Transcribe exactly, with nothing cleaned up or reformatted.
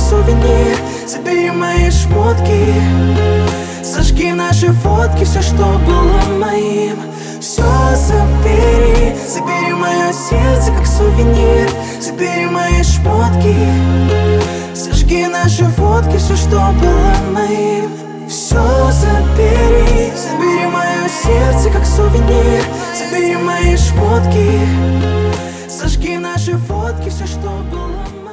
сувенир. Забери мои шмотки, сожги наши фотки, все, что было моим. Все забери, забери мое сердце как сувенир. Забери мои шмотки, сожги наши фотки, все, что было моим. Все забери, забери мое сердце как сувенир. Забери мои шмотки, сожги наши фотки, все, что было моим.